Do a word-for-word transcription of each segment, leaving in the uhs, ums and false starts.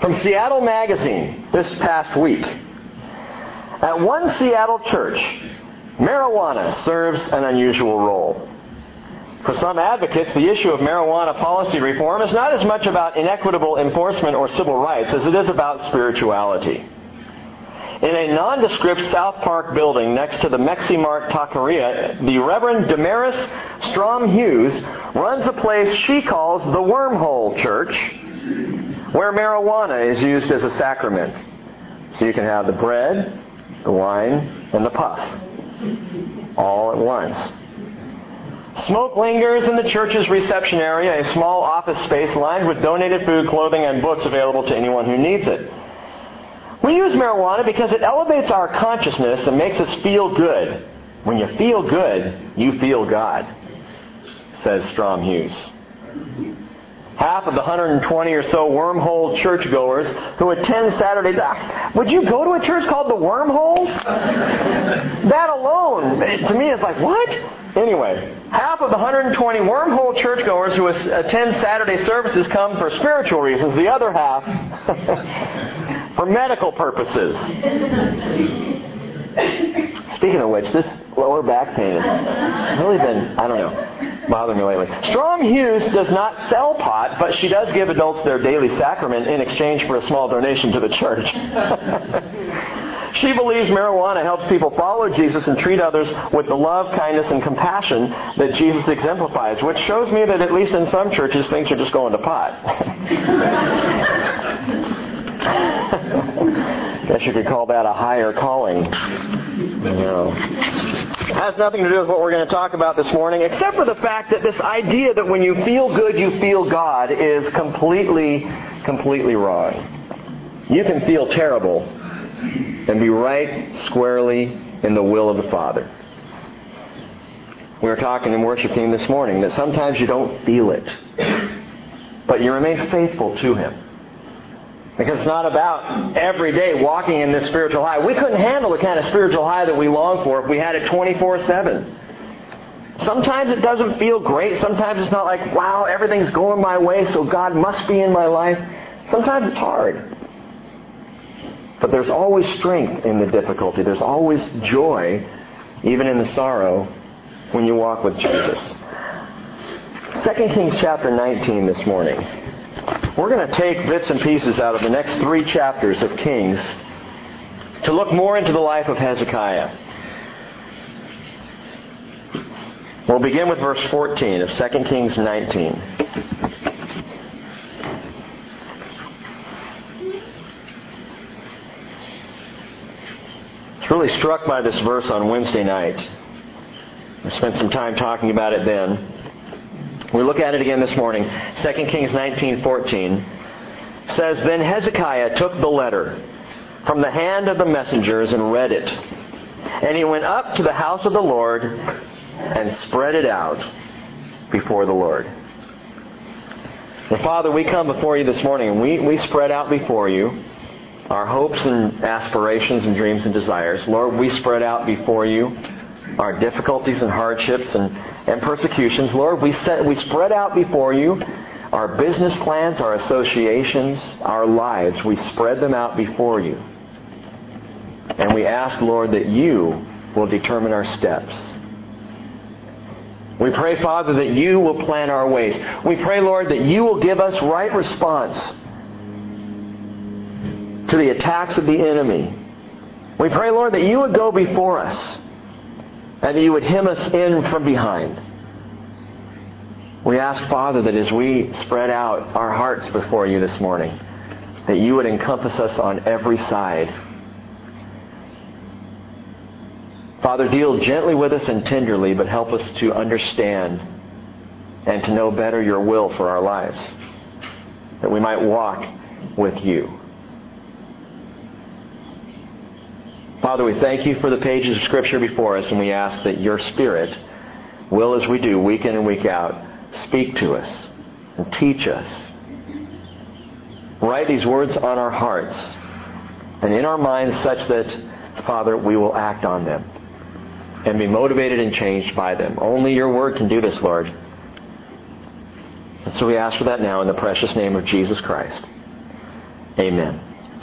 From Seattle Magazine this past week. At one Seattle church, marijuana serves an unusual role. For some advocates, the issue of marijuana policy reform is not as much about inequitable enforcement or civil rights as it is about spirituality. In a nondescript South Park building next to the Mexi-Mart Taqueria, the Reverend Damaris Strom Hughes runs a place she calls the Wormhole Church, where marijuana is used as a sacrament. So you can have the bread, the wine, and the puff, all at once. Smoke lingers in the church's reception area, a small office space lined with donated food, clothing, and books available to anyone who needs it. We use marijuana because it elevates our consciousness and makes us feel good. When you feel good, you feel God, says Strom Hughes. Half of the one hundred twenty or so Wormhole churchgoers who attend Saturdays, ah, would you go to a church called the Wormhole? That alone, to me, is like, what? Anyway, half of the one hundred twenty Wormhole churchgoers who attend Saturday services come for spiritual reasons. The other half for medical purposes. Speaking of which, this lower back pain has really been, I don't know, bothering me lately. Strom Hughes does not sell pot, but she does give adults their daily sacrament in exchange for a small donation to the church. She believes marijuana helps people follow Jesus and treat others with the love, kindness, and compassion that Jesus exemplifies, which shows me that at least in some churches, things are just going to pot. Guess you could call that a higher calling. No. It has nothing to do with what we're going to talk about this morning, except for the fact that this idea that when you feel good, you feel God is completely, completely wrong. You can feel terrible and be right squarely in the will of the Father. We were talking in worship team this morning that sometimes you don't feel it, but you remain faithful to Him. Because it's not about every day walking in this spiritual high. We couldn't handle the kind of spiritual high that we long for if we had it twenty-four seven. Sometimes it doesn't feel great. Sometimes it's not like, wow, everything's going my way, so God must be in my life. Sometimes it's hard. But there's always strength in the difficulty. There's always joy, even in the sorrow, when you walk with Jesus. Second Kings chapter nineteen this morning. We're going to take bits and pieces out of the next three chapters of Kings to look more into the life of Hezekiah. We'll begin with verse fourteen of Second Kings nineteen. I was really struck by this verse on Wednesday night. I spent some time talking about it then. We look at it again this morning. Second Kings nineteen fourteen says, Then Hezekiah took the letter from the hand of the messengers and read it. And he went up to the house of the Lord and spread it out before the Lord. And Father, we come before you this morning and we, we spread out before you our hopes and aspirations and dreams and desires. Lord, we spread out before you our difficulties and hardships and and persecutions. Lord, we set, we spread out before you our business plans, our associations, our lives. We spread them out before you. And we ask, Lord, that you will determine our steps. We pray, Father, that you will plan our ways. We pray, Lord, that you will give us right response to the attacks of the enemy. We pray, Lord, that you would go before us and that you would hem us in from behind. We ask, Father, that as we spread out our hearts before you this morning, that you would encompass us on every side. Father, deal gently with us and tenderly, but help us to understand and to know better your will for our lives, that we might walk with you. Father, we thank you for the pages of Scripture before us, and we ask that your Spirit will, as we do week in and week out, speak to us and teach us. Write these words on our hearts and in our minds such that, Father, we will act on them and be motivated and changed by them. Only your word can do this, Lord. And so we ask for that now in the precious name of Jesus Christ. Amen.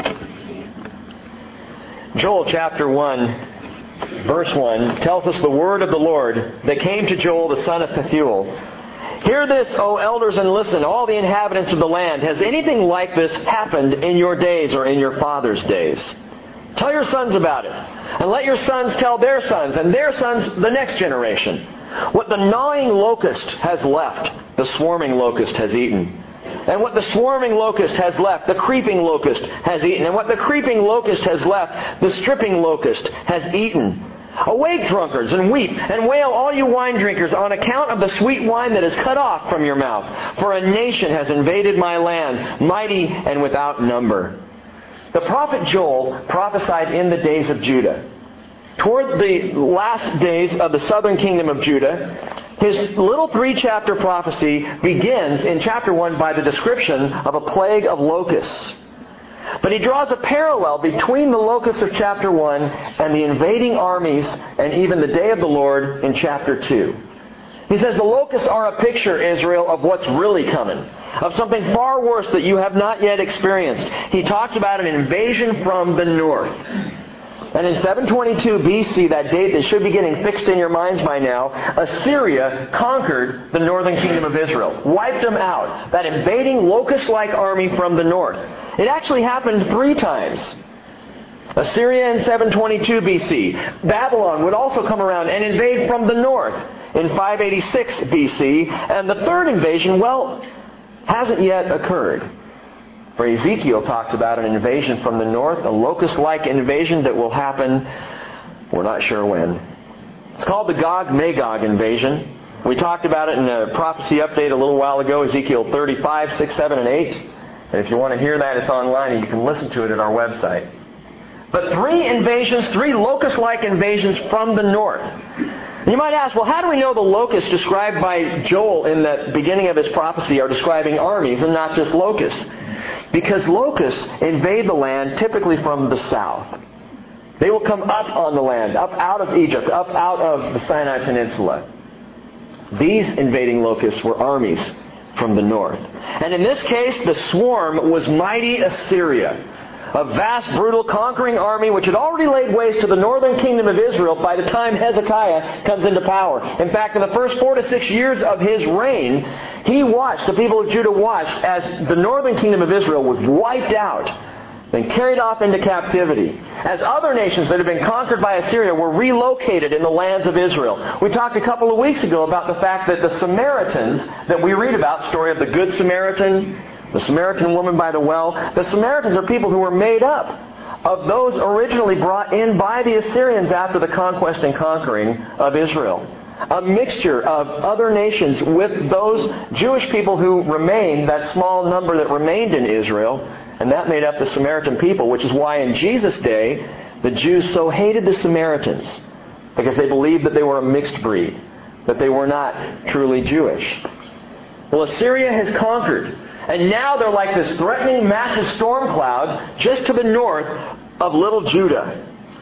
Joel chapter one, verse one, tells us the word of the Lord that came to Joel the son of Pethuel. Hear this, O elders, and listen, all the inhabitants of the land. Has anything like this happened in your days or in your father's days? Tell your sons about it, and let your sons tell their sons, and their sons the next generation. What the gnawing locust has left, the swarming locust has eaten. And what the swarming locust has left, the creeping locust has eaten. And what the creeping locust has left, the stripping locust has eaten. Awake, drunkards, and weep, and wail, all you wine drinkers, on account of the sweet wine that is cut off from your mouth. For a nation has invaded my land, mighty and without number. The prophet Joel prophesied in the days of Judah. Toward the last days of the southern kingdom of Judah, his little three-chapter prophecy begins in chapter one by the description of a plague of locusts. But he draws a parallel between the locusts of chapter one and the invading armies and even the day of the Lord in chapter two. He says the locusts are a picture, Israel, of what's really coming, of something far worse that you have not yet experienced. He talks about an invasion from the north. And in seven twenty-two B C, that date that should be getting fixed in your minds by now, Assyria conquered the northern kingdom of Israel, wiped them out. That invading locust-like army from the north. It actually happened three times. Assyria in seven twenty-two B C. Babylon would also come around and invade from the north in five eighty-six B C. And the third invasion, well, hasn't yet occurred. For Ezekiel talks about an invasion from the north, a locust-like invasion that will happen, we're not sure when. It's called the Gog-Magog invasion. We talked about it in a prophecy update a little while ago, Ezekiel thirty-five, six, seven, and eight. And if you want to hear that, it's online and you can listen to it at our website. But three invasions, three locust-like invasions from the north. And you might ask, well, how do we know the locusts described by Joel in the beginning of his prophecy are describing armies and not just locusts? Because locusts invade the land typically from the south. They will come up on the land, up out of Egypt, up out of the Sinai Peninsula. These invading locusts were armies from the north. And in this case, the swarm was mighty Assyria, a vast, brutal, conquering army which had already laid waste to the northern kingdom of Israel by the time Hezekiah comes into power. In fact, in the first four to six years of his reign, he watched, the people of Judah watched, as the northern kingdom of Israel was wiped out, then carried off into captivity. As other nations that had been conquered by Assyria were relocated in the lands of Israel. We talked a couple of weeks ago about the fact that the Samaritans that we read about, story of the Good Samaritan, the Samaritan woman by the well, the Samaritans are people who were made up of those originally brought in by the Assyrians after the conquest and conquering of Israel. A mixture of other nations with those Jewish people who remained, that small number that remained in Israel, and that made up the Samaritan people, which is why in Jesus' day the Jews so hated the Samaritans, because they believed that they were a mixed breed, that they were not truly Jewish. Well, Assyria has conquered. And now they're like this threatening massive storm cloud just to the north of little Judah.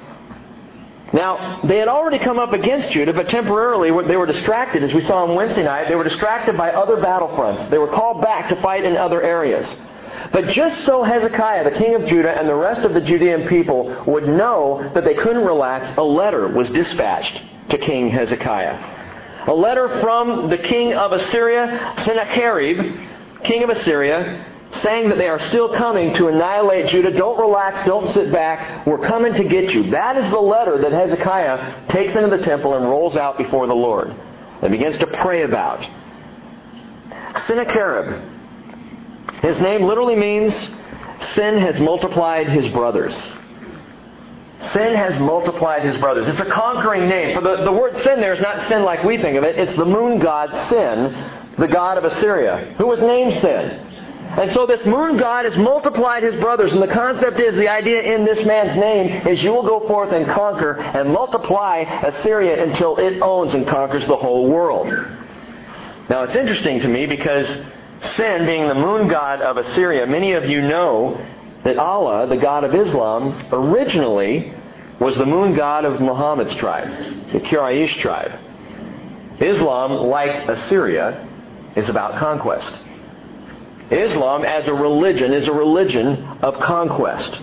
Now, they had already come up against Judah, but temporarily they were distracted, as we saw on Wednesday night. They were distracted by other battlefronts. They were called back to fight in other areas. But just so Hezekiah, the king of Judah, and the rest of the Judean people would know that they couldn't relax, a letter was dispatched to King Hezekiah. A letter from the king of Assyria, Sennacherib, king of Assyria, saying that they are still coming to annihilate Judah. Don't relax, don't sit back. We're coming to get you. That is the letter that Hezekiah takes into the temple and rolls out before the Lord and begins to pray about. Sennacherib. His name literally means sin has multiplied his brothers. Sin has multiplied his brothers. It's a conquering name. For the, the word sin there is not sin like we think of it. It's the moon god Sin, the god of Assyria, who was named Sin. And so this moon god has multiplied his brothers. And the concept is, the idea in this man's name is you will go forth and conquer and multiply Assyria until it owns and conquers the whole world. Now it's interesting to me because Sin, being the moon god of Assyria, many of you know that Allah, the god of Islam, originally was the moon god of Muhammad's tribe, the Quraysh tribe. Islam, like Assyria, is about conquest. Islam as a religion is a religion of conquest.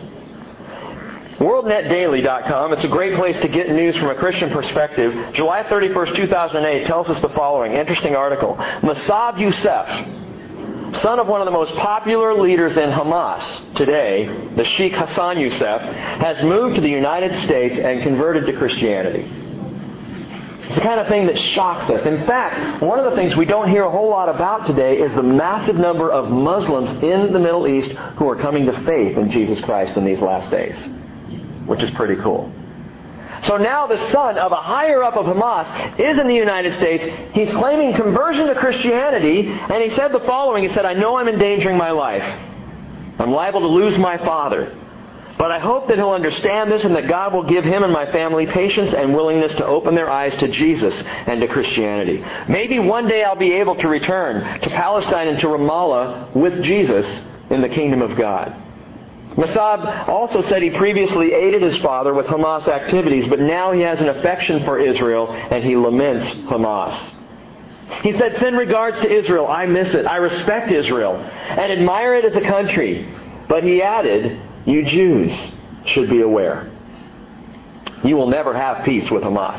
world net daily dot com, it's a great place to get news from a Christian perspective. July thirty-first, two thousand eight tells us the following. Interesting article. Massad Youssef, son of one of the most popular leaders in Hamas today, the Sheikh Hassan Youssef, has moved to the United States and converted to Christianity. It's the kind of thing that shocks us. In fact, one of the things we don't hear a whole lot about today is the massive number of Muslims in the Middle East who are coming to faith in Jesus Christ in these last days, which is pretty cool. So now the son of a higher up of Hamas is in the United States. He's claiming conversion to Christianity, and he said the following. He said, I know I'm endangering my life. I'm liable to lose my father. But I hope that he'll understand this and that God will give him and my family patience and willingness to open their eyes to Jesus and to Christianity. Maybe one day I'll be able to return to Palestine and to Ramallah with Jesus in the kingdom of God. Massad also said he previously aided his father with Hamas activities, but now he has an affection for Israel and he laments Hamas. He said, send regards to Israel. I miss it. I respect Israel and admire it as a country. But he added, you Jews should be aware. You will never have peace with Hamas.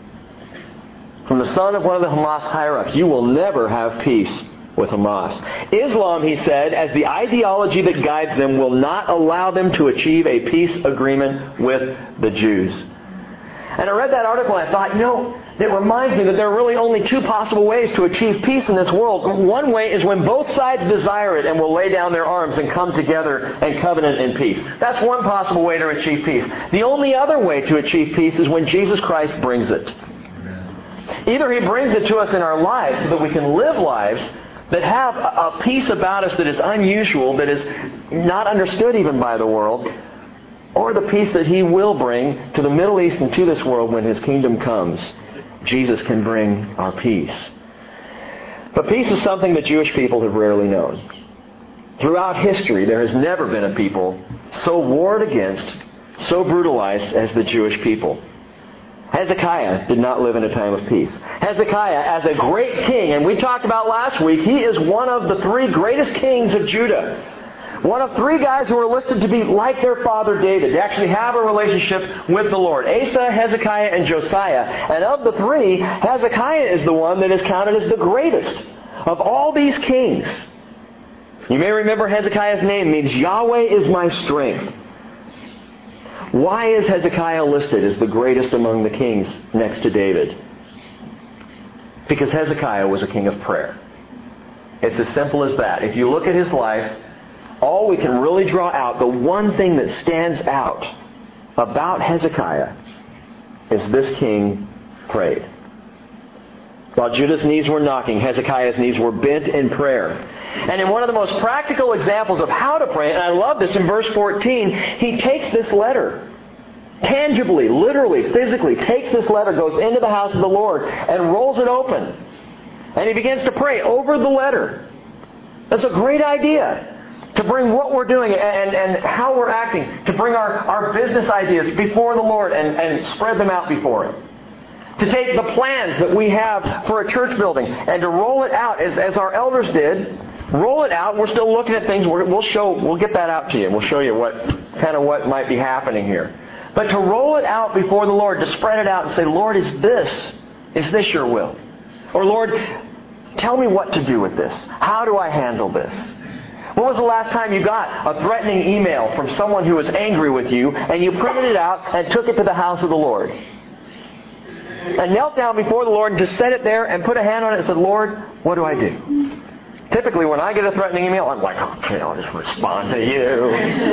From the son of one of the Hamas higher-ups, you will never have peace with Hamas. Islam, he said, as the ideology that guides them, will not allow them to achieve a peace agreement with the Jews. And I read that article and I thought, you know, it reminds me that there are really only two possible ways to achieve peace in this world. One way is when both sides desire it and will lay down their arms and come together and covenant in peace. That's one possible way to achieve peace. The only other way to achieve peace is when Jesus Christ brings it. Either He brings it to us in our lives so that we can live lives that have a peace about us that is unusual, that is not understood even by the world, or the peace that He will bring to the Middle East and to this world when His kingdom comes. Jesus can bring our peace. But peace is something that Jewish people have rarely known. Throughout history, there has never been a people so warred against, so brutalized as the Jewish people. Hezekiah did not live in a time of peace. Hezekiah, as a great king, and we talked about last week, he is one of the three greatest kings of Judah. One of three guys who are listed to be like their father David, to actually have a relationship with the Lord. Asa, Hezekiah, and Josiah. And of the three, Hezekiah is the one that is counted as the greatest of all these kings. You may remember Hezekiah's name means Yahweh is my strength. Why is Hezekiah listed as the greatest among the kings next to David? Because Hezekiah was a king of prayer. It's as simple as that. If you look at his life, all we can really draw out, the one thing that stands out about Hezekiah is this king prayed. While Judah's knees were knocking, Hezekiah's knees were bent in prayer. And in one of the most practical examples of how to pray, and I love this in verse fourteen, he takes this letter, tangibly, literally, physically, takes this letter, goes into the house of the Lord, and rolls it open. And he begins to pray over the letter. That's a great idea. To bring what we're doing and, and how we're acting, to bring our, our business ideas before the Lord and, and spread them out before Him. To take the plans that we have for a church building and to roll it out as, as our elders did. Roll it out. We're still looking at things. We're, we'll show. We'll get that out to you. We'll show you what kind of what might be happening here. But to roll it out before the Lord, to spread it out and say, Lord, is this, is this your will? Or Lord, tell me what to do with this. How do I handle this? When was the last time you got a threatening email from someone who was angry with you and you printed it out and took it to the house of the Lord? And knelt down before the Lord and just set it there and put a hand on it and said, Lord, what do I do? Typically when I get a threatening email, I'm like, okay, I'll just respond to you.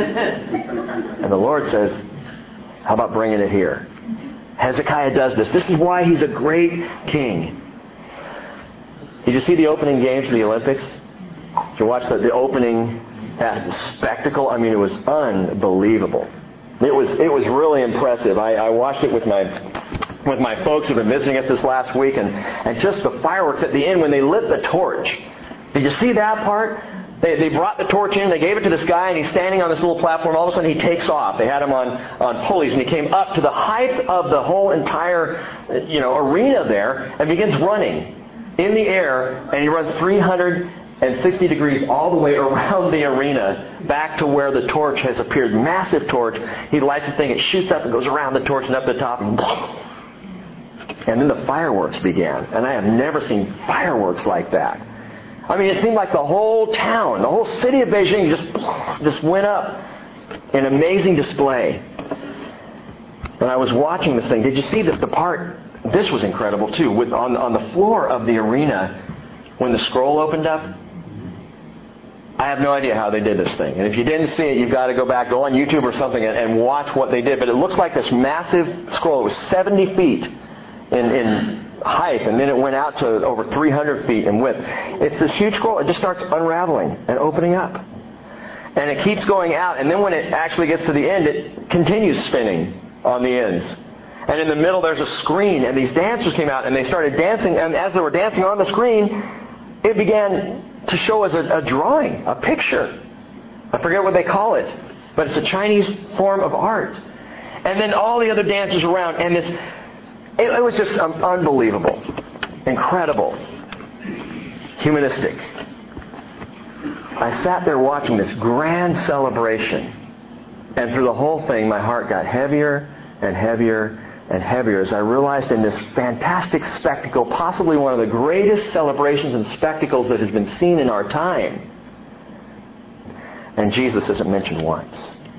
And the Lord says, how about bringing it here? Hezekiah does this. This is why he's a great king. Did you see the opening games of the Olympics? Did you watch the, the opening that spectacle? I mean, it was unbelievable. It was it was really impressive. I, I watched it with my with my folks who've been visiting us this last week, and, and just the fireworks at the end when they lit the torch. Did you see that part? They, they brought the torch in, they gave it to this guy, and he's standing on this little platform. All of a sudden he takes off. They had him on, on pulleys, and he came up to the height of the whole entire you know arena there and begins running in the air, and he runs three hundred and sixty degrees all the way around the arena back to where the torch has appeared. Massive torch. He lights the thing, it shoots up and goes around the torch and up the top. And, and then the fireworks began. And I have never seen fireworks like that. I mean, it seemed like the whole town, the whole city of Beijing just, just went up in amazing display. And I was watching this thing. Did you see the, the part? This was incredible too. With, on, on the floor of the arena, when the scroll opened up, I have no idea how they did this thing. And if you didn't see it, you've got to go back, go on YouTube or something, and, and watch what they did. But it looks like this massive scroll. It was seventy feet in, in height, and then it went out to over three hundred feet in width. It's this huge scroll. It just starts unraveling and opening up. And it keeps going out, and then when it actually gets to the end, it continues spinning on the ends. And in the middle there's a screen, and these dancers came out and they started dancing, and as they were dancing on the screen, it began to show as a, a drawing, a picture. I forget what they call it, but it's a Chinese form of art. And then all the other dancers around, and this, it, it was just um, unbelievable, incredible, humanistic. I sat there watching this grand celebration, and through the whole thing my heart got heavier and heavier and heavier as I realized in this fantastic spectacle, possibly one of the greatest celebrations and spectacles that has been seen in our time, and Jesus isn't mentioned once.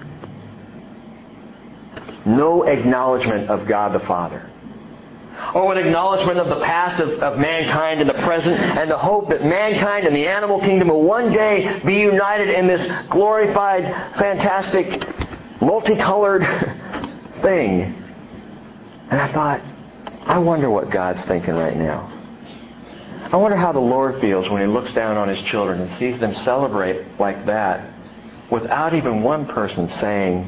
No acknowledgement of God the Father. Oh, an acknowledgement of the past of, of mankind and the present, and the hope that mankind and the animal kingdom will one day be united in this glorified, fantastic, multicolored thing. And I thought, I wonder what God's thinking right now. I wonder how the Lord feels when He looks down on His children and sees them celebrate like that without even one person saying,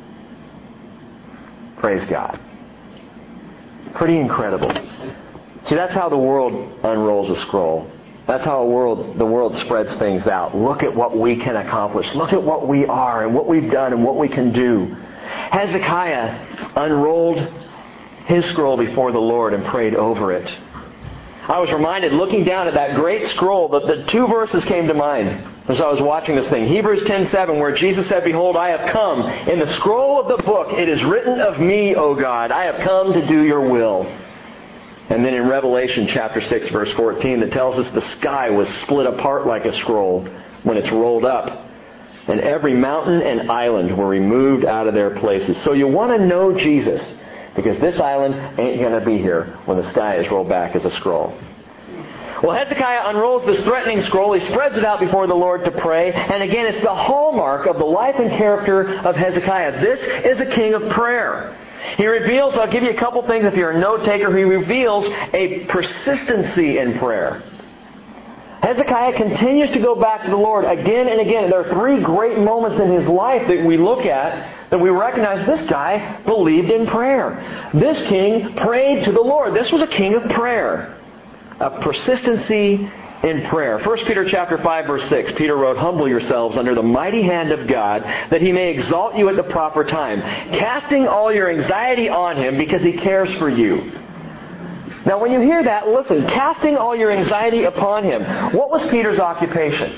praise God. Pretty incredible. See, that's how the world unrolls a scroll. That's how a world, the world spreads things out. Look at what we can accomplish. Look at what we are and what we've done and what we can do. Hezekiah unrolled his scroll before the Lord and prayed over it. I was reminded, looking down at that great scroll, that the two verses came to mind as I was watching this thing. Hebrews ten seven, where Jesus said, behold, I have come. In the scroll of the book it is written of me, O God, I have come to do your will. And then in Revelation chapter six, verse fourteen, that tells us the sky was split apart like a scroll when it's rolled up. And every mountain and island were removed out of their places. So you want to know Jesus, because this island ain't going to be here when the sky is rolled back as a scroll. Well, Hezekiah unrolls this threatening scroll. He spreads it out before the Lord to pray. And again, it's the hallmark of the life and character of Hezekiah. This is a king of prayer. He reveals, I'll give you a couple things if you're a note taker, he reveals a persistency in prayer. Hezekiah continues to go back to the Lord again and again. There are three great moments in his life that we look at that we recognize this guy believed in prayer. This king prayed to the Lord. This was a king of prayer. A persistency in prayer. First Peter chapter five, verse six, Peter wrote, humble yourselves under the mighty hand of God, that He may exalt you at the proper time, casting all your anxiety on Him because He cares for you. Now when you hear that, listen, casting all your anxiety upon Him. What was Peter's occupation?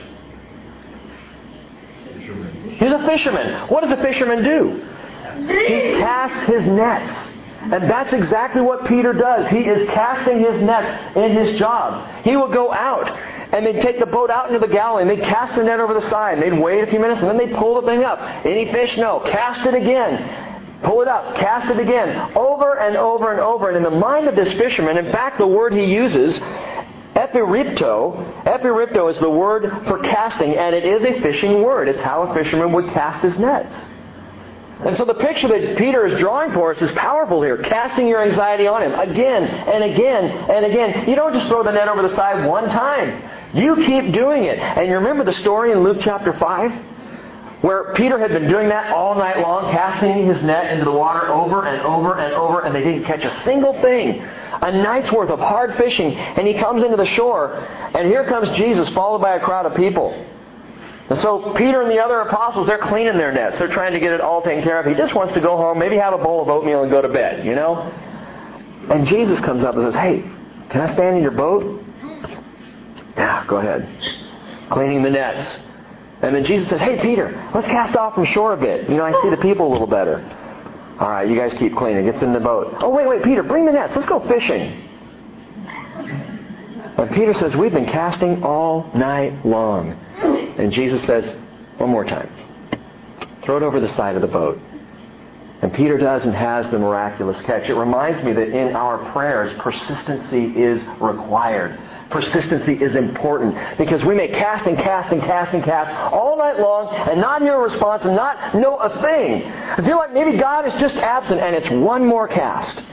He's a fisherman. What does a fisherman do? He casts his nets. And that's exactly what Peter does. He is casting his nets in his job. He will go out and they'd take the boat out into the Galilee and they'd cast the net over the side and they'd wait a few minutes and then they'd pull the thing up. Any fish? No. Cast it again. Pull it up. Cast it again. Over and over and over. And in the mind of this fisherman, in fact, the word he uses, epiripto, epiripto is the word for casting, and it is a fishing word. It's how a fisherman would cast his nets. And so the picture that Peter is drawing for us is powerful here. Casting your anxiety on Him again and again and again. You don't just throw the net over the side one time. You keep doing it. And you remember the story in Luke chapter five? Where Peter had been doing that all night long, casting his net into the water over and over and over, and they didn't catch a single thing. A night's worth of hard fishing. And he comes into the shore, and here comes Jesus, followed by a crowd of people. And so Peter and the other apostles, they're cleaning their nets. They're trying to get it all taken care of. He just wants to go home, maybe have a bowl of oatmeal and go to bed, you know? And Jesus comes up and says, hey, can I stand in your boat? Yeah, go ahead. cleaning the nets. And then Jesus says, hey, Peter, let's cast off from shore a bit. You know, I see the people a little better. All right, you guys keep cleaning. Gets in the boat. Oh, wait, wait, Peter, bring the nets. Let's go fishing. And Peter says, we've been casting all night long. And Jesus says, one more time. Throw it over the side of the boat. And Peter does and has the miraculous catch. It reminds me that in our prayers, persistency is required. Persistency is important because we may cast and cast and cast and cast all night long and not hear a response and not know a thing. I feel like maybe God is just absent and it's one more cast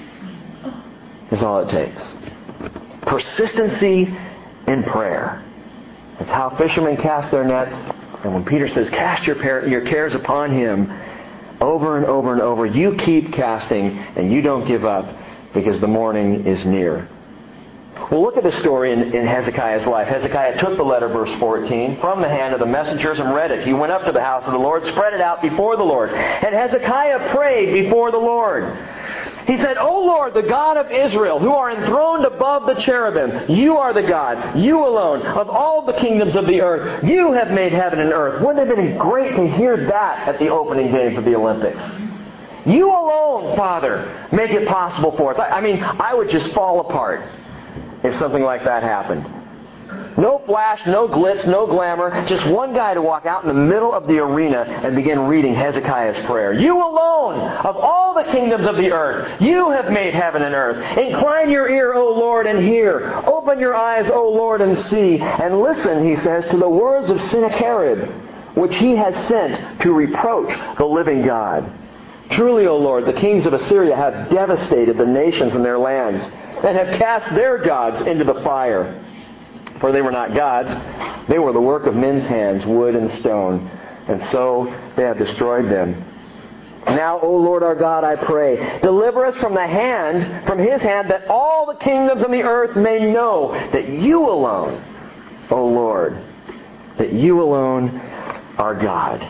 is all it takes. Persistency in prayer. That's how fishermen cast their nets. And when Peter says, cast your, par- your cares upon Him, over and over and over, you keep casting and you don't give up because the morning is near. Well, look at the story in, in Hezekiah's life. Hezekiah took the letter, verse fourteen, from the hand of the messengers and read it. He went up to the house of the Lord, spread it out before the Lord. And Hezekiah prayed before the Lord. He said, O Lord, the God of Israel, who are enthroned above the cherubim, you are the God, you alone, of all the kingdoms of the earth. You have made heaven and earth. Wouldn't it have been great to hear that at the opening days of the Olympics? You alone, Father, make it possible for us. I, I mean, I would just fall apart if something like that happened. No flash, no glitz, no glamour. Just one guy to walk out in the middle of the arena and begin reading Hezekiah's prayer. You alone, of all the kingdoms of the earth, you have made heaven and earth. Incline your ear, O Lord, and hear. Open your eyes, O Lord, and see. And listen, he says, to the words of Sennacherib, which he has sent to reproach the living God. Truly, O Lord, the kings of Assyria have devastated the nations and their lands, and have cast their gods into the fire. For they were not gods, they were the work of men's hands, wood and stone, and so they have destroyed them. Now, O Lord our God, I pray, deliver us from the hand, from His hand, that all the kingdoms of the earth may know that you alone, O Lord, that you alone are God.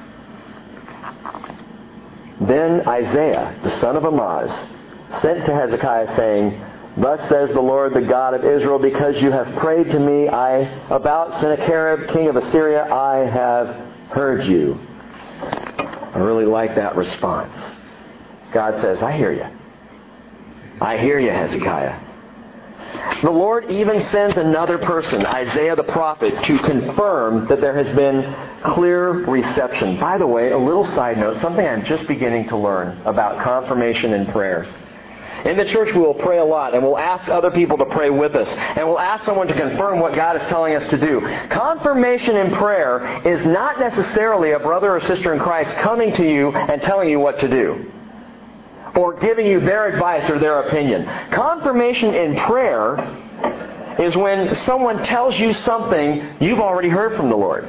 Then Isaiah, the son of Amoz, sent to Hezekiah, saying, Thus says the Lord, the God of Israel, because you have prayed to me I about Sennacherib, king of Assyria, I have heard you. I really like that response. God says, I hear you. I hear you, Hezekiah. The Lord even sends another person, Isaiah the prophet, to confirm that there has been clear reception. By the way, a little side note, something I'm just beginning to learn about confirmation in prayer. In the church, we will pray a lot, and we'll ask other people to pray with us, and we'll ask someone to confirm what God is telling us to do. Confirmation in prayer is not necessarily a brother or sister in Christ coming to you and telling you what to do, or giving you their advice or their opinion. Confirmation in prayer is when someone tells you something you've already heard from the Lord.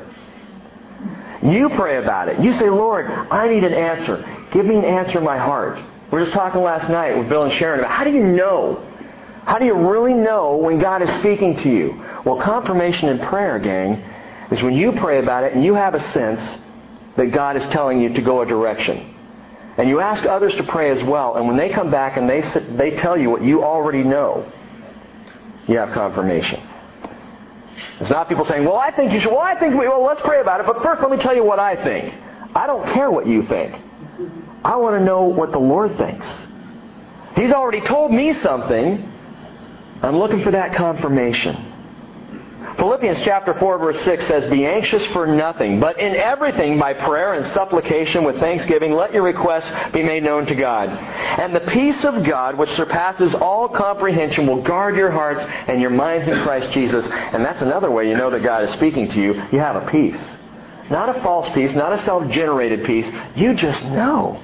You pray about it. You say, Lord, I need an answer. Give me an answer in my heart. We were just talking last night with Bill and Sharon about how do you know? How do you really know when God is speaking to you? Well, confirmation in prayer, gang, is when you pray about it and you have a sense that God is telling you to go a direction. And you ask others to pray as well, and when they come back and they they tell you what you already know, you have confirmation. It's not people saying, well, I think you should, well, I think, we, well, let's pray about it, but first let me tell you what I think. I don't care what you think. I want to know what the Lord thinks. He's already told me something. I'm looking for that confirmation. Philippians chapter four verse six says, Be anxious for nothing, but in everything by prayer and supplication with thanksgiving, let your requests be made known to God. And the peace of God, which surpasses all comprehension, will guard your hearts and your minds in Christ Jesus. And that's another way you know that God is speaking to you. You have a peace. Not a false peace, not a self-generated peace. You just know.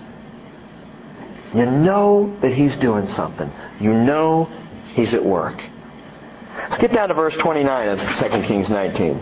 You know that He's doing something. You know He's at work. Skip down to verse twenty-nine of Second Kings nineteen.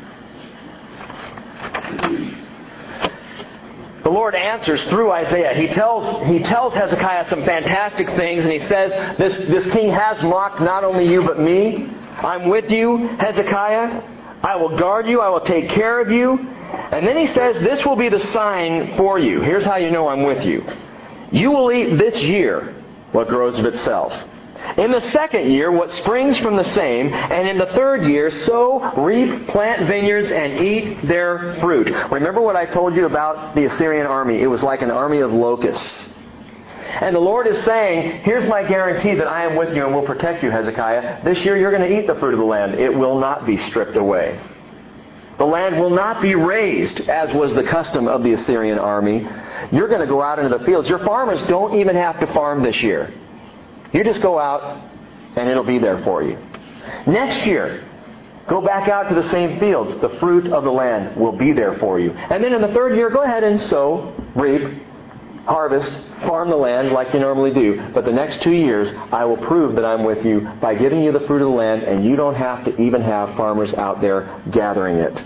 The Lord answers through Isaiah. He tells, he tells Hezekiah some fantastic things, and he says, this, this king has mocked not only you but me. I'm with you, Hezekiah. I will guard you. I will take care of you. And then he says, this will be the sign for you. Here's how you know I'm with you. You will eat this year what grows of itself. In the second year, what springs from the same, and in the third year, sow, reap, plant vineyards, and eat their fruit. Remember what I told you about the Assyrian army? It was like an army of locusts. And the Lord is saying, here's my guarantee that I am with you and will protect you, Hezekiah. This year you're going to eat the fruit of the land. It will not be stripped away. The land will not be razed, as was the custom of the Assyrian army. You're going to go out into the fields. Your farmers don't even have to farm this year. You just go out and it'll be there for you. Next year, go back out to the same fields. The fruit of the land will be there for you. And then in the third year, go ahead and sow, reap, harvest, farm the land like you normally do. But the next two years, I will prove that I'm with you by giving you the fruit of the land, and you don't have to even have farmers out there gathering it.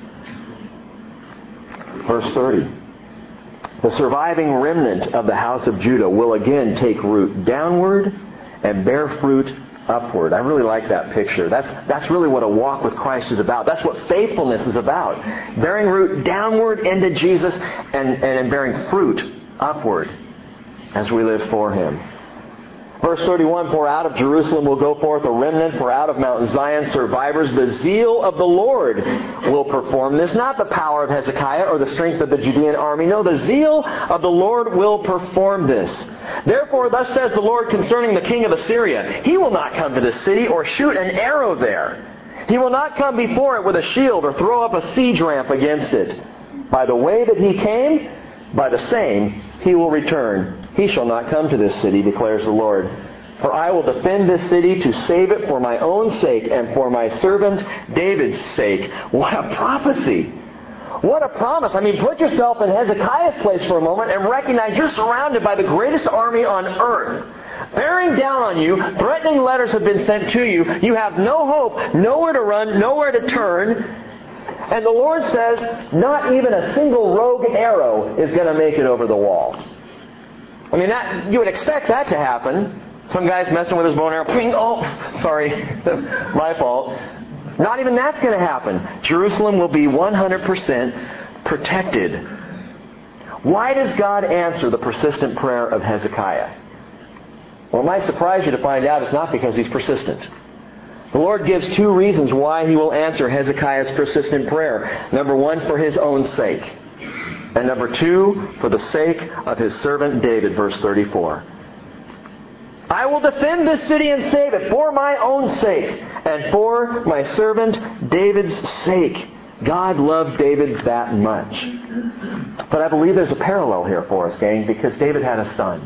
Verse thirty. The surviving remnant of the house of Judah will again take root downward and bear fruit upward. I really like that picture. That's, that's really what a walk with Christ is about. That's what faithfulness is about. Bearing root downward into Jesus and, and bearing fruit upward as we live for Him. Verse thirty-one, for out of Jerusalem will go forth a remnant, for out of Mount Zion survivors. The zeal of the Lord will perform this. Not the power of Hezekiah or the strength of the Judean army. No, the zeal of the Lord will perform this. Therefore, thus says the Lord concerning the king of Assyria, he will not come to this city or shoot an arrow there. He will not come before it with a shield or throw up a siege ramp against it. By the way that he came, by the same he will return. He shall not come to this city, declares the Lord. For I will defend this city to save it for my own sake and for my servant David's sake. What a prophecy! What a promise! I mean, put yourself in Hezekiah's place for a moment and recognize you're surrounded by the greatest army on earth. Bearing down on you, threatening letters have been sent to you. You have no hope, nowhere to run, nowhere to turn. And the Lord says, not even a single rogue arrow is going to make it over the wall. I mean, that you would expect that to happen. Some guy's messing with his bow and arrow. Ping, oh, sorry, my fault. Not even that's going to happen. Jerusalem will be one hundred percent protected. Why does God answer the persistent prayer of Hezekiah? Well, it might surprise you to find out it's not because he's persistent. The Lord gives two reasons why He will answer Hezekiah's persistent prayer. Number one, for His own sake. And number two, for the sake of His servant David, verse thirty-four. I will defend this city and save it for my own sake and for my servant David's sake. God loved David that much. But I believe there's a parallel here for us, gang, because David had a son.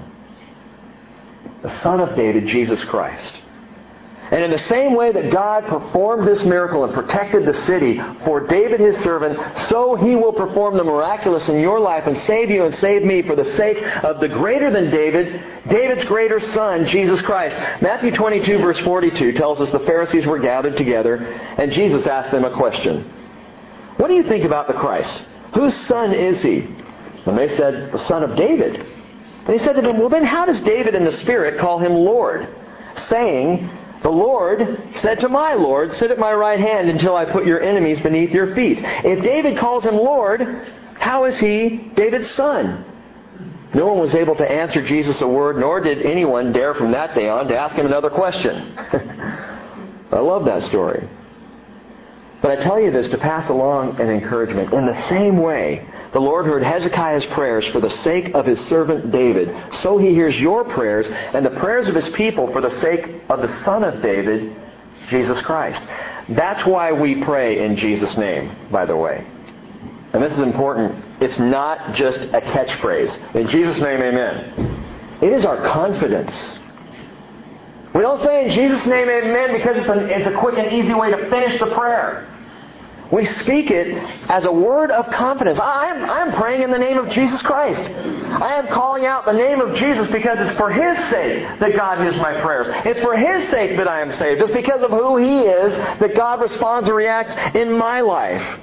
The son of David, Jesus Christ. And in the same way that God performed this miracle and protected the city for David his servant, so He will perform the miraculous in your life and save you and save me for the sake of the greater than David, David's greater son, Jesus Christ. Matthew twenty-two verse forty-two tells us the Pharisees were gathered together and Jesus asked them a question. What do you think about the Christ? Whose son is He? And they said, the son of David. And He said to them, well then how does David in the Spirit call Him Lord? Saying, the Lord said to my Lord, sit at my right hand until I put your enemies beneath your feet. If David calls Him Lord, how is He David's son? No one was able to answer Jesus a word, nor did anyone dare from that day on to ask Him another question. I love that story. But I tell you this to pass along an encouragement. In the same way, the Lord heard Hezekiah's prayers for the sake of His servant David. So He hears your prayers and the prayers of His people for the sake of the Son of David, Jesus Christ. That's why we pray in Jesus' name, by the way. And this is important. It's not just a catchphrase. In Jesus' name, amen. It is our confidence. We don't say in Jesus' name, amen, because it's a, it's a quick and easy way to finish the prayer. We speak it as a word of confidence. I'm, I'm praying in the name of Jesus Christ. I am calling out the name of Jesus because it's for His sake that God hears my prayers. It's for His sake that I am saved. It's because of who He is that God responds and reacts in my life.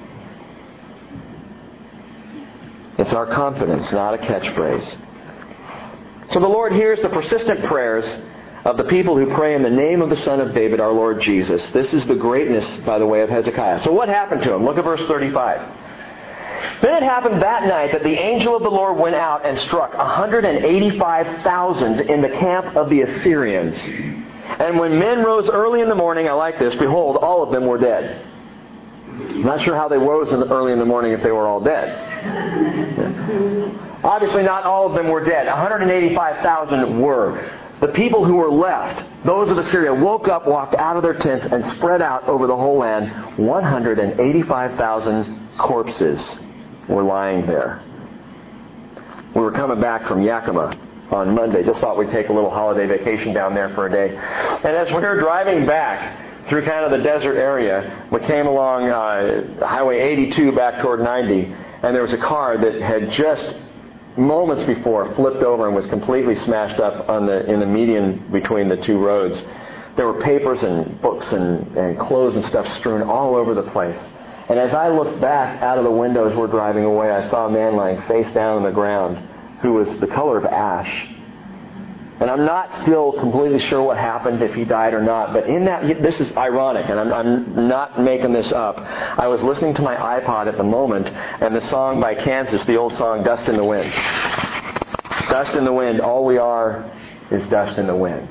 It's our confidence, not a catchphrase. So the Lord hears the persistent prayers of the people who pray in the name of the Son of David, our Lord Jesus. This is the greatness, by the way, of Hezekiah. So what happened to him? Look at verse thirty-five. Then it happened that night that the angel of the Lord went out and struck one hundred eighty-five thousand in the camp of the Assyrians. And when men rose early in the morning, I like this, behold, all of them were dead. I'm not sure how they rose in the, early in the morning if they were all dead. Obviously not all of them were dead. one hundred eighty-five thousand were. The people who were left, those of Assyria, woke up, walked out of their tents, and spread out over the whole land. one hundred eighty-five thousand corpses were lying there. We were coming back from Yakima on Monday. Just thought we'd take a little holiday vacation down there for a day. And as we were driving back through kind of the desert area, we came along uh, Highway eighty-two back toward ninety, and there was a car that had just moments before flipped over and was completely smashed up on the in the median between the two roads. There were papers and books and, and clothes and stuff strewn all over the place. And as I looked back out of the window as we're driving away, I saw a man lying face down on the ground who was the color of ash. And I'm not still completely sure what happened, if he died or not. But in that, this is ironic, and I'm, I'm not making this up. I was listening to my iPod at the moment, and the song by Kansas, the old song, Dust in the Wind. Dust in the wind, all we are is dust in the wind.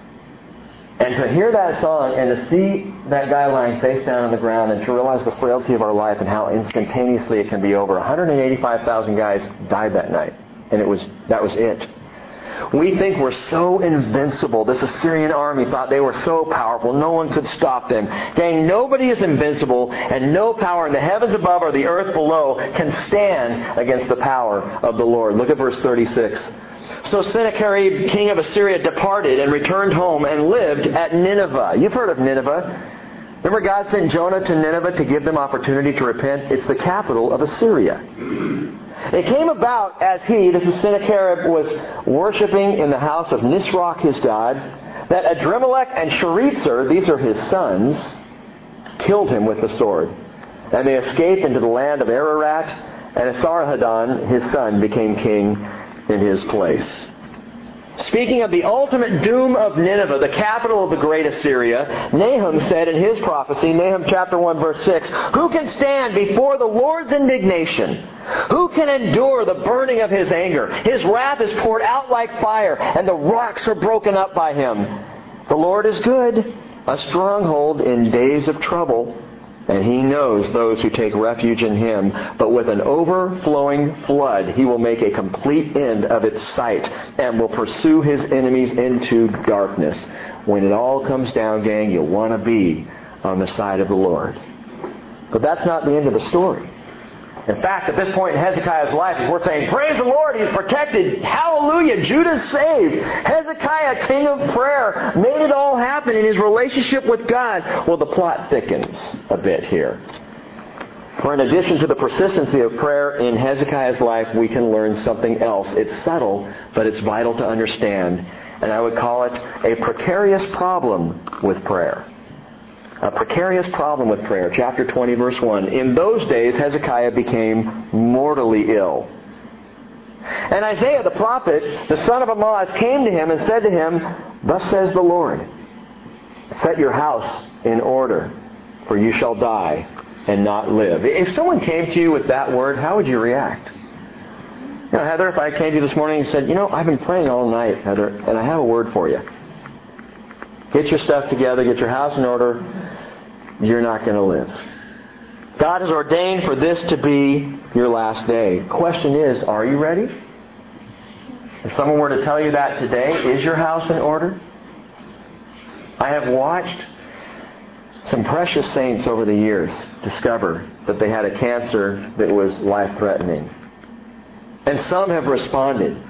And to hear that song and to see that guy lying face down on the ground and to realize the frailty of our life and how instantaneously it can be over. one hundred eighty-five thousand guys died that night. And it was that was it. We think we're so invincible. This Assyrian army thought they were so powerful. No one could stop them. Gang, nobody is invincible, and no power in the heavens above or the earth below can stand against the power of the Lord. Look at verse thirty-six. So Sennacherib, king of Assyria, departed and returned home and lived at Nineveh. You've heard of Nineveh. Remember God sent Jonah to Nineveh to give them opportunity to repent? It's the capital of Assyria. It came about as he, this is Sennacherib, was worshiping in the house of Nisroch his god, that Adremelech and Sharezer, these are his sons, killed him with the sword. And they escaped into the land of Ararat, and Esarhaddon, his son, became king in his place. Speaking of the ultimate doom of Nineveh, the capital of the great Assyria, Nahum said in his prophecy, Nahum chapter one verse six, who can stand before the Lord's indignation? Who can endure the burning of his anger? His wrath is poured out like fire, and the rocks are broken up by him. The Lord is good, a stronghold in days of trouble. And he knows those who take refuge in him. But with an overflowing flood, he will make a complete end of its sight and will pursue his enemies into darkness. When it all comes down, gang, you'll want to be on the side of the Lord. But that's not the end of the story. In fact, at this point in Hezekiah's life, we're saying, praise the Lord, he's protected. Hallelujah, Judah's saved. Hezekiah, king of prayer, made it all happen in his relationship with God. Well, the plot thickens a bit here. For in addition to the persistency of prayer in Hezekiah's life, we can learn something else. It's subtle, but it's vital to understand. And I would call it a precarious problem with prayer. A precarious problem with prayer. Chapter twenty, verse one. In those days, Hezekiah became mortally ill. And Isaiah the prophet, the son of Amoz, came to him and said to him, thus says the Lord, set your house in order, for you shall die and not live. If someone came to you with that word, how would you react? You know, Heather, if I came to you this morning and said, you know, I've been praying all night, Heather, and I have a word for you. Get your stuff together, get your house in order. You're not going to live. God has ordained for this to be your last day. Question is, are you ready? If someone were to tell you that today, is your house in order? I have watched some precious saints over the years discover that they had a cancer that was life-threatening. And some have responded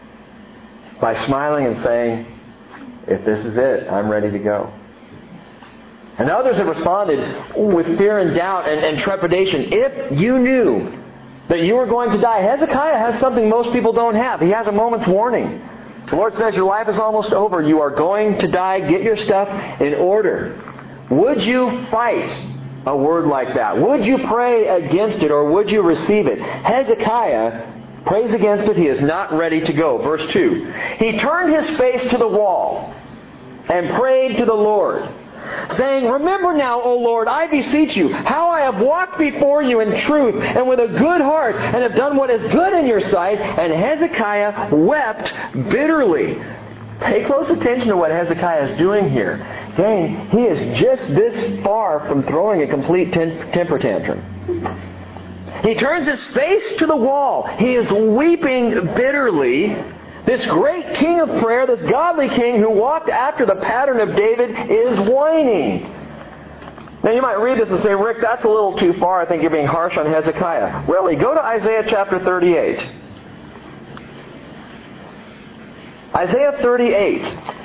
by smiling and saying, if this is it, I'm ready to go. And others have responded with fear and doubt and, and trepidation. If you knew that you were going to die, Hezekiah has something most people don't have. He has a moment's warning. The Lord says your life is almost over. You are going to die. Get your stuff in order. Would you fight a word like that? Would you pray against it, or would you receive it? Hezekiah prays against it. He is not ready to go. Verse two. He turned his face to the wall and prayed to the Lord, saying, remember now, O Lord, I beseech you, how I have walked before you in truth and with a good heart, and have done what is good in your sight. And Hezekiah wept bitterly. Pay close attention to what Hezekiah is doing here. Gang, he is just this far from throwing a complete ten- temper tantrum. He turns his face to the wall. He is weeping bitterly. This great king of prayer, this godly king who walked after the pattern of David, is whining. Now you might read this and say, Rick, that's a little too far. I think you're being harsh on Hezekiah. Really? Go to Isaiah chapter thirty-eight. Isaiah thirty-eight,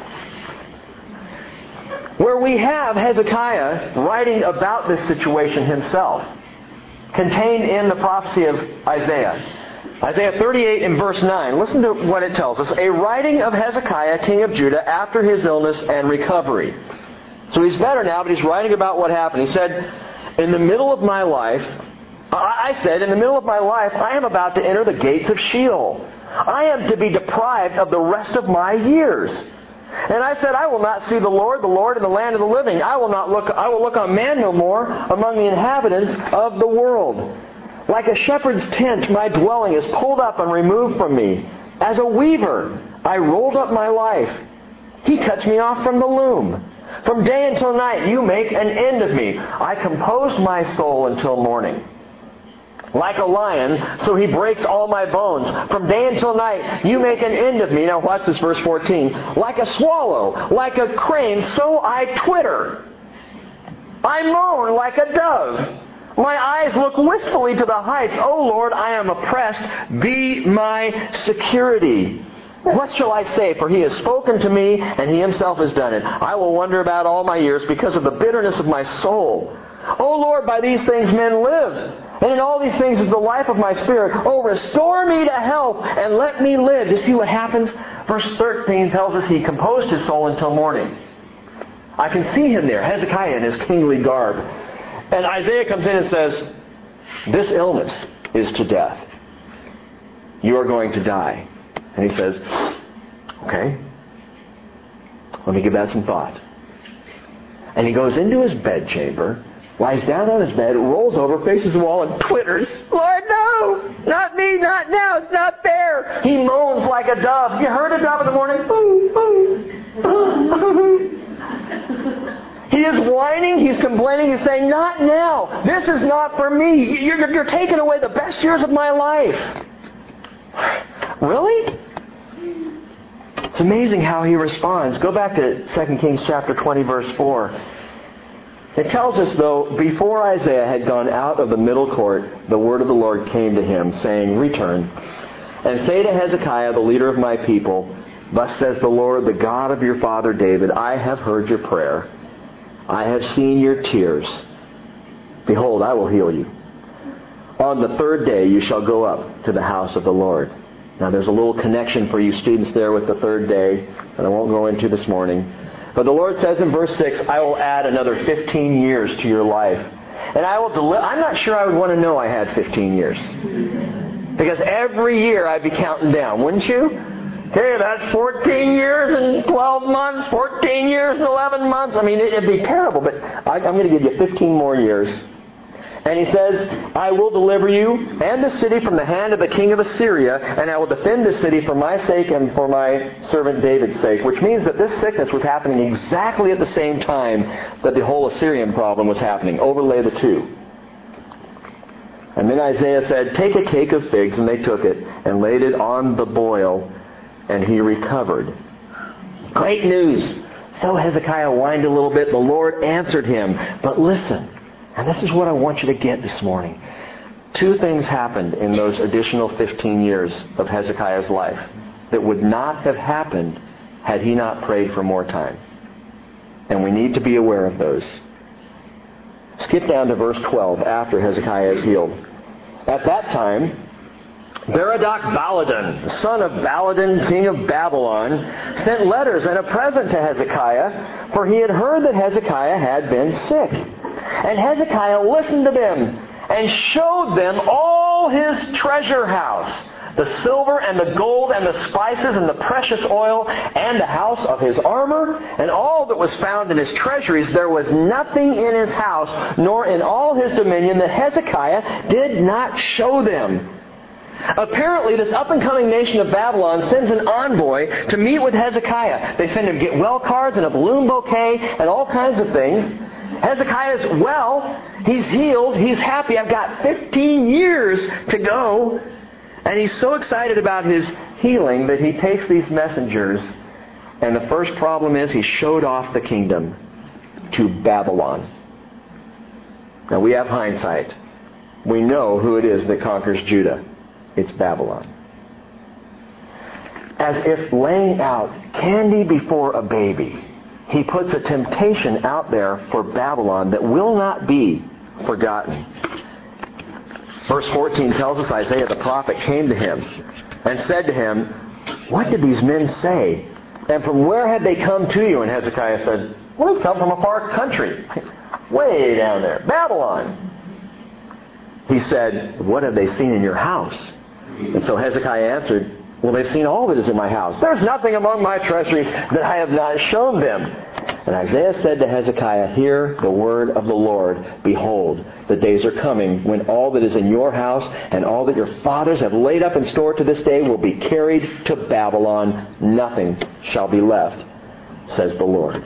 where we have Hezekiah writing about this situation himself, contained in the prophecy of Isaiah. Isaiah thirty-eight and verse nine. Listen to what it tells us. A writing of Hezekiah, king of Judah, after his illness and recovery. So he's better now, but he's writing about what happened. He said, in the middle of my life, I said, in the middle of my life, I am about to enter the gates of Sheol. I am to be deprived of the rest of my years. And I said, I will not see the Lord, the Lord in the land of the living. I will not look, I will look on man no more among the inhabitants of the world. Like a shepherd's tent, my dwelling is pulled up and removed from me. As a weaver, I rolled up my life. He cuts me off from the loom. From day until night, you make an end of me. I composed my soul until morning. Like a lion, so he breaks all my bones. From day until night, you make an end of me. Now watch this, verse fourteen. Like a swallow, like a crane, so I twitter. I moan like a dove. My eyes look wistfully to the heights. O Lord, I am oppressed. Be my security. What shall I say? For he has spoken to me, and he himself has done it. I will wonder about all my years because of the bitterness of my soul. O Lord, by these things men live. And in all these things is the life of my spirit. Oh, restore me to health and let me live. You see what happens? Verse thirteen tells us he composed his soul until morning. I can see him there, Hezekiah in his kingly garb. And Isaiah comes in and says, this illness is to death. You are going to die. And he says, okay, let me give that some thought. And he goes into his bedchamber, lies down on his bed, rolls over, faces the wall, and twitters, Lord, no! Not me, not now, it's not fair! He moans like a dove. You heard a dove in the morning? Boo, boo. He is whining, he's complaining, he's saying, not now! This is not for me! You're, you're taking away the best years of my life! Really? It's amazing how he responds. Go back to Second Kings chapter twenty, verse four. It tells us, though, before Isaiah had gone out of the middle court, the word of the Lord came to him, saying, return, and say to Hezekiah, the leader of my people, thus says the Lord, the God of your father David, I have heard your prayer. I have seen your tears. Behold, I will heal you. On the third day you shall go up to the house of the Lord. Now there's a little connection for you students there with the third day that I won't go into this morning. But the Lord says in verse six, I will add another fifteen years to your life. And I will deliver. I'm not sure I would want to know I had fifteen years. Because every year I'd be counting down, wouldn't you? Okay, that's fourteen years and twelve months, fourteen years and eleven months. I mean, it'd be terrible, but I, I'm going to give you fifteen more years. And he says, I will deliver you and the city from the hand of the king of Assyria, and I will defend the city for my sake and for my servant David's sake. Which means that this sickness was happening exactly at the same time that the whole Assyrian problem was happening. Overlay the two. And then Isaiah said, take a cake of figs, and they took it and laid it on the boil, and he recovered. Great news. So Hezekiah whined a little bit. The Lord answered him. But listen. And this is what I want you to get this morning. Two things happened in those additional fifteen years of Hezekiah's life that would not have happened had he not prayed for more time. And we need to be aware of those. Skip down to verse twelve after Hezekiah is healed. At that time, Berodach Baladan, son of Baladan, king of Babylon, sent letters and a present to Hezekiah, for he had heard that Hezekiah had been sick. And Hezekiah listened to them and showed them all his treasure house, the silver and the gold and the spices and the precious oil and the house of his armor and all that was found in his treasuries. There was nothing in his house nor in all his dominion that Hezekiah did not show them. Apparently, this up-and-coming nation of Babylon sends an envoy to meet with Hezekiah. They send him get well cards and a balloon bouquet and all kinds of things. Hezekiah's well. He's healed. He's happy. I've got fifteen years to go. And he's so excited about his healing that he takes these messengers. And the first problem is he showed off the kingdom to Babylon. Now, we have hindsight. We know who it is that conquers Judah. It's Babylon. As if laying out candy before a baby, he puts a temptation out there for Babylon that will not be forgotten. Verse fourteen tells us Isaiah the prophet came to him and said to him, "What did these men say? And from where had they come to you?" And Hezekiah said, "Well, we've come from a far country, way down there, Babylon." He said, "What have they seen in your house?" And so Hezekiah answered, "Well, they've seen all that is in my house. There's nothing among my treasuries that I have not shown them." And Isaiah said to Hezekiah, "Hear the word of the Lord. Behold, the days are coming when all that is in your house and all that your fathers have laid up in store to this day will be carried to Babylon. Nothing shall be left, says the Lord."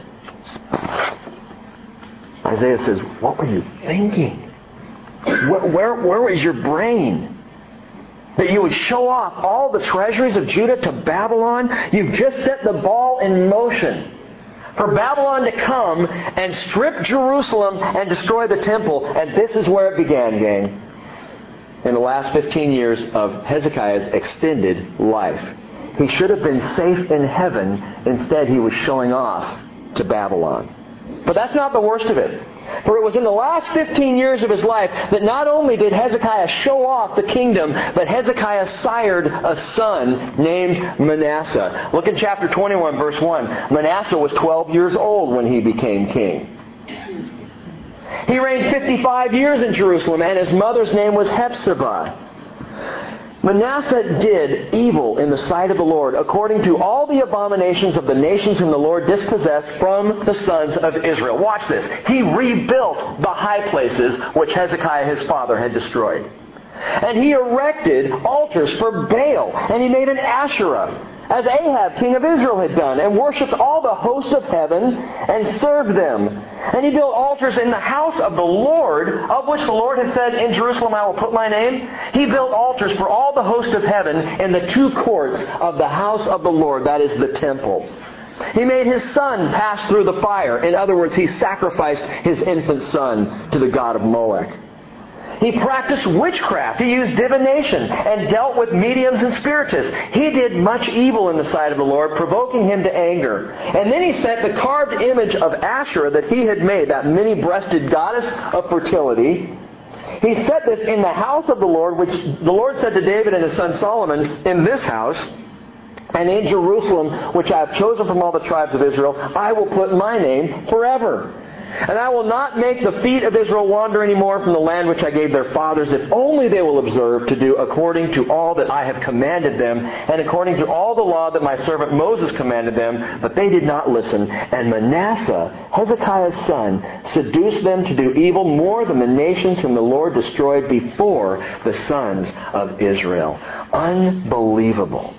Isaiah says, what were you thinking? Where, where, where was your brain? That you would show off all the treasuries of Judah to Babylon? You've just set the ball in motion for Babylon to come and strip Jerusalem and destroy the temple. And this is where it began, gang. In the last fifteen years of Hezekiah's extended life. He should have been safe in heaven. Instead, he was showing off to Babylon. But that's not the worst of it. For it was in the last fifteen years of his life that not only did Hezekiah show off the kingdom, but Hezekiah sired a son named Manasseh. Look in chapter twenty-one, verse one. Manasseh was twelve years old when he became king. He reigned fifty-five years in Jerusalem, and his mother's name was Hephzibah. Manasseh did evil in the sight of the Lord, according to all the abominations of the nations whom the Lord dispossessed from the sons of Israel. Watch this. He rebuilt the high places which Hezekiah his father had destroyed. And he erected altars for Baal, and he made an Asherah, as Ahab, king of Israel, had done, and worshipped all the hosts of heaven and served them. And he built altars in the house of the Lord, of which the Lord had said, "In Jerusalem I will put my name." He built altars for all the hosts of heaven in the two courts of the house of the Lord, that is the temple. He made his son pass through the fire. In other words, he sacrificed his infant son to the god of Molech. He practiced witchcraft. He used divination and dealt with mediums and spiritists. He did much evil in the sight of the Lord, provoking him to anger. And then he set the carved image of Asherah that he had made, that many-breasted goddess of fertility. He set this in the house of the Lord, which the Lord said to David and his son Solomon, "In this house and in Jerusalem, which I have chosen from all the tribes of Israel, I will put my name forever. And I will not make the feet of Israel wander any more from the land which I gave their fathers, if only they will observe to do according to all that I have commanded them, and according to all the law that my servant Moses commanded them." But they did not listen. And Manasseh, Hezekiah's son, seduced them to do evil more than the nations whom the Lord destroyed before the sons of Israel. Unbelievable.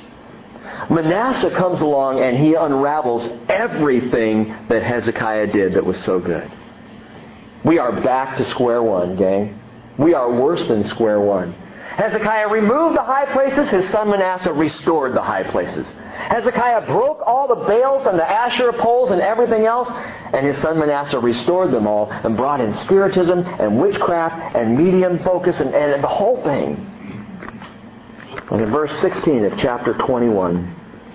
Manasseh comes along and he unravels everything that Hezekiah did that was so good. We are back to square one, gang. We are worse than square one. Hezekiah removed the high places. His son Manasseh restored the high places. Hezekiah broke all the Baals and the Asherah poles and everything else. And his son Manasseh restored them all and brought in spiritism and witchcraft and medium focus and, and the whole thing. And in verse sixteen of chapter twenty-one,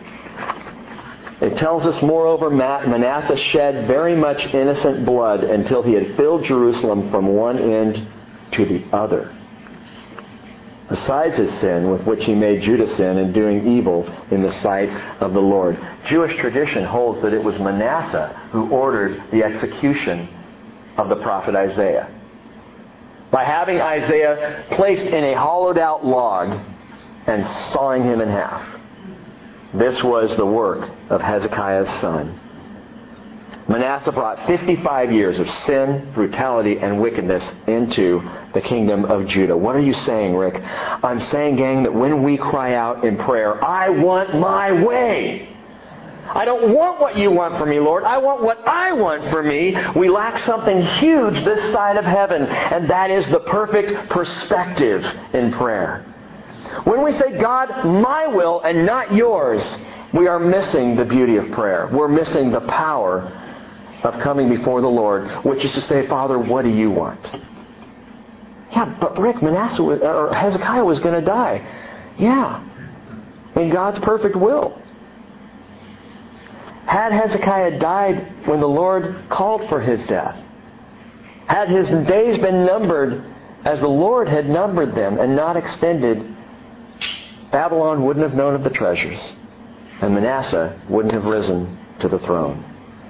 it tells us, "Moreover, Manasseh shed very much innocent blood until he had filled Jerusalem from one end to the other. Besides his sin, with which he made Judah sin in doing evil in the sight of the Lord." Jewish tradition holds that it was Manasseh who ordered the execution of the prophet Isaiah. By having Isaiah placed in a hollowed out log and sawing him in half. This was the work of Hezekiah's son. Manasseh brought fifty-five years of sin, brutality, and wickedness into the kingdom of Judah. What are you saying, Rick? I'm saying, gang, that when we cry out in prayer, I want my way. I don't want what you want for me, Lord. I want what I want for me. We lack something huge this side of heaven, and that is the perfect perspective in prayer. When we say, God, my will and not yours, we are missing the beauty of prayer. We're missing the power of coming before the Lord, which is to say, Father, what do you want? Yeah, but Rick, Manasseh was, or Hezekiah was going to die. Yeah, in God's perfect will. Had Hezekiah died when the Lord called for his death, had his days been numbered as the Lord had numbered them and not extended, Babylon wouldn't have known of the treasures, and Manasseh wouldn't have risen to the throne.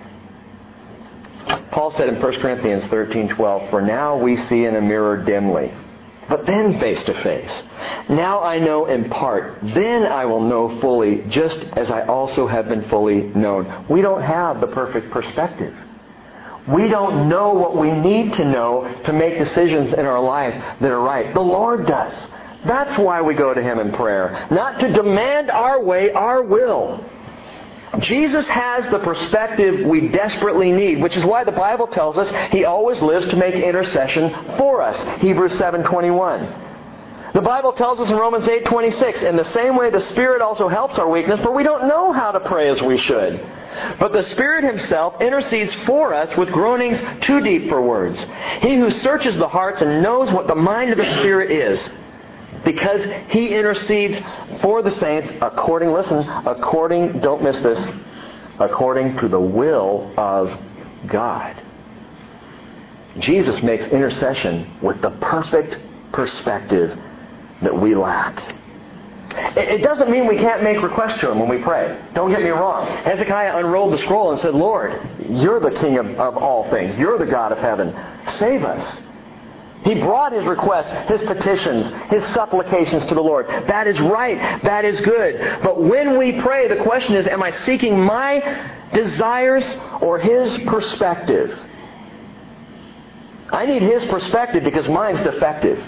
Paul said in First Corinthians thirteen twelve, "For now we see in a mirror dimly, but then face to face. Now I know in part, then I will know fully, just as I also have been fully known." We don't have the perfect perspective. We don't know what we need to know to make decisions in our life that are right. The Lord does. That's why we go to Him in prayer. Not to demand our way, our will. Jesus has the perspective we desperately need, which is why the Bible tells us He always lives to make intercession for us. Hebrews seven twenty-one. The Bible tells us in Romans eight twenty-six, "In the same way the Spirit also helps our weakness, for we don't know how to pray as we should. But the Spirit Himself intercedes for us with groanings too deep for words. He who searches the hearts and knows what the mind of the Spirit is, because He intercedes for the saints according, listen, according, don't miss this, according to the will of God." Jesus makes intercession with the perfect perspective that we lack. It doesn't mean we can't make requests to Him when we pray. Don't get me wrong. Hezekiah unrolled the scroll and said, "Lord, You're the King of, of all things. You're the God of heaven. Save us." He brought his requests, his petitions, his supplications to the Lord. That is right. That is good. But when we pray, the question is, am I seeking my desires or His perspective? I need His perspective because mine's defective.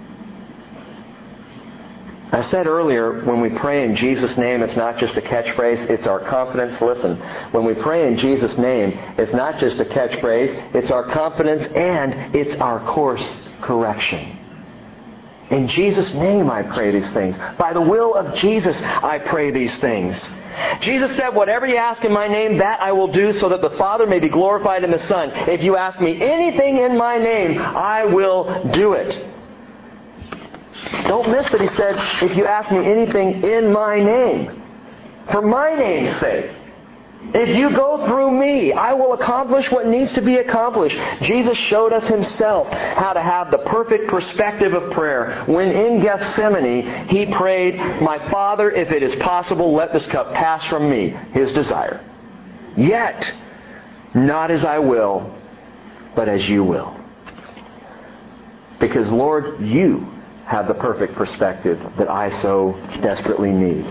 I said earlier, when we pray in Jesus' name, it's not just a catchphrase, it's our confidence. Listen, when we pray in Jesus' name, it's not just a catchphrase, it's our confidence and it's our course correction. In Jesus' name I pray these things. By the will of Jesus I pray these things. Jesus said, "Whatever you ask in my name, that I will do, so that the Father may be glorified in the Son. If you ask me anything in my name, I will do it." Don't miss that He said, "If you ask me anything in my name," for my name's sake. If you go through me, I will accomplish what needs to be accomplished. Jesus showed us Himself how to have the perfect perspective of prayer. When in Gethsemane, He prayed, "My Father, if it is possible, let this cup pass from me," His desire. "Yet, not as I will, but as You will." Because, Lord, You have the perfect perspective that I so desperately need.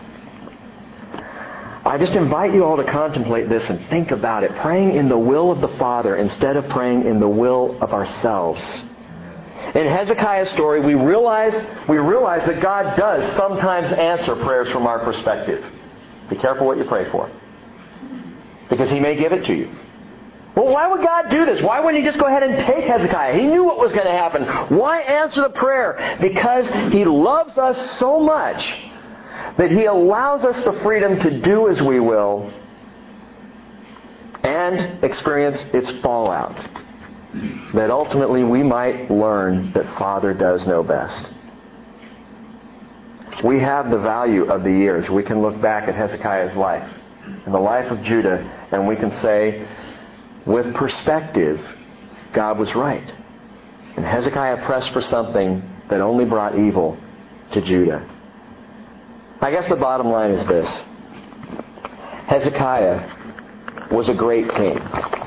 I just invite you all to contemplate this and think about it. Praying in the will of the Father instead of praying in the will of ourselves. In Hezekiah's story, we realize, we realize that God does sometimes answer prayers from our perspective. Be careful what you pray for, because He may give it to you. Well, why would God do this? Why wouldn't He just go ahead and take Hezekiah? He knew what was going to happen. Why answer the prayer? Because He loves us so much that He allows us the freedom to do as we will and experience its fallout. That ultimately we might learn that Father does know best. We have the value of the years. We can look back at Hezekiah's life and the life of Judah, and we can say, with perspective, God was right. And Hezekiah pressed for something that only brought evil to Judah. I guess the bottom line is this. Hezekiah was a great king.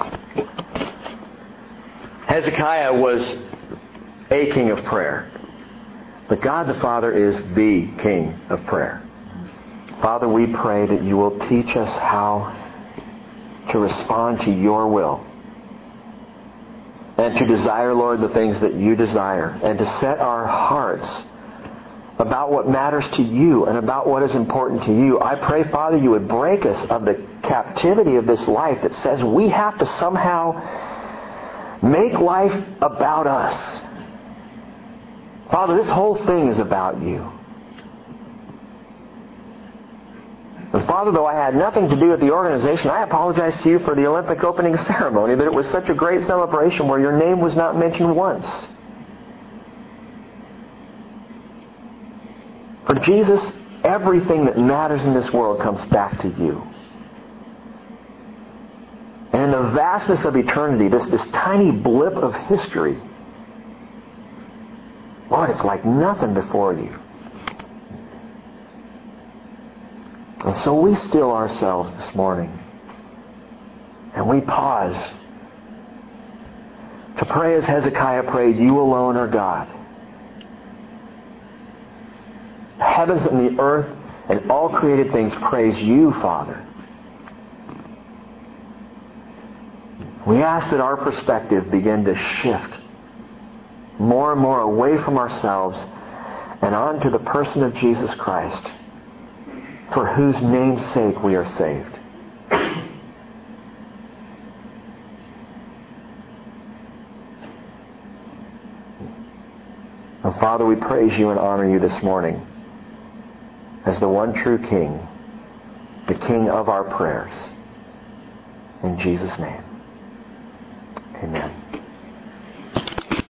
Hezekiah was a king of prayer. But God the Father is the King of prayer. Father, we pray that You will teach us how to respond to your will. And to desire, Lord, the things that you desire. And to set our hearts about what matters to you and about what is important to you. I pray, Father, you would break us of the captivity of this life that says we have to somehow make life about us. Father, this whole thing is about you. And Father, though I had nothing to do with the organization, I apologize to you for the Olympic opening ceremony, that it was such a great celebration where your name was not mentioned once. For Jesus, everything that matters in this world comes back to you. And in the vastness of eternity, this, this tiny blip of history, Lord, it's like nothing before you. And so we still ourselves this morning. And we pause to pray as Hezekiah prayed, you alone are God. The heavens and the earth and all created things praise you, Father. We ask that our perspective begin to shift more and more away from ourselves and onto the person of Jesus Christ, for whose name's sake we are saved. And Father, we praise you and honor you this morning as the one true King, the King of our prayers. In Jesus' name, amen.